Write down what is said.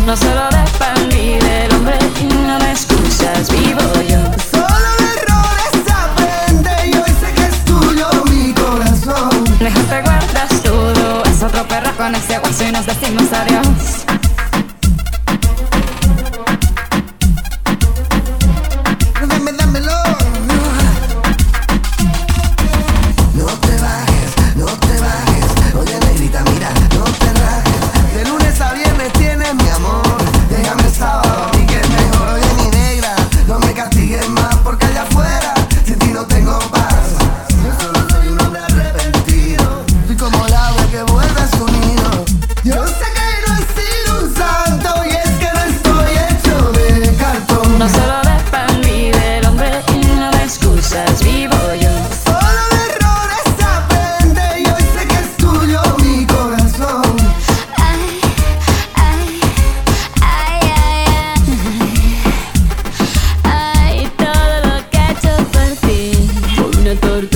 No solo dependí del hombre y no me excusas, vivo yo. Solo de errores aprende y hoy sé que es tuyo mi corazón. Mejor te guardas todo, es otro perro con ese hueso y nos decimos adiós. Dámelo. No te bajes, no te bajes. Oye, negrita, mira, no te rajes. De lunes a viernes tienes mi amor. Déjame el sábado y que es mejor. Oye, mi negra, no me castigues más porque allá afuera sin ti no tengo paz. Yo solo soy un hombre arrepentido. Soy como el ave que vuelve a su nido. Yo sé que no he sido un santo y es que no estoy hecho de cartón. No solo dependí del hombre y no me excusas, vivo yo. Solo de errores aprende y hoy sé que es tuyo mi corazón. Ay, ay, ay, ay, ay, ay, todo lo que he hecho por ti. Una tortura.